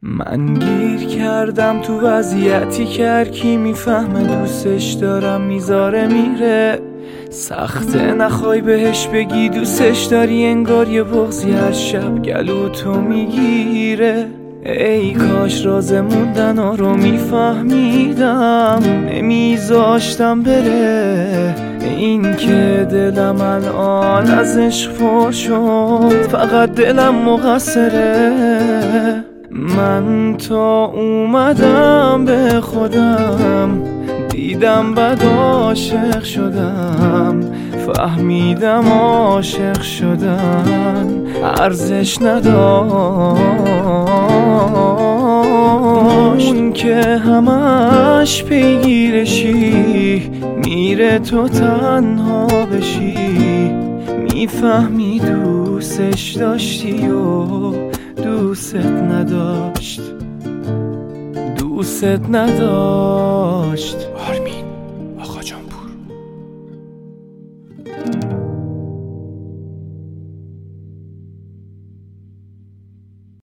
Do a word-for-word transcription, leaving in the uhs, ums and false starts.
من گیر کردم تو وضعیتی که هر کی میفهمه دوستش دارم میذاره میره. سخته نخوای بهش بگی دوستش داری، انگار یه بغضی هر شب گلو تو میگیره. ای کاش راز موندن ها رو میفهمیدم، نمیذاشتم بره. این که دلم الان از عشق پر شد، فقط دلم مقصره. من تا اومدم به خودم دیدم بد عاشق شدم، فهمیدم عاشق شدن ارزش نداشت. اون که همش پیگیرشی میره تو تنها بشی، میفهمی دوستش داشتی و دوست نداشت، دوست نداشت. آرمین آقا جانپور.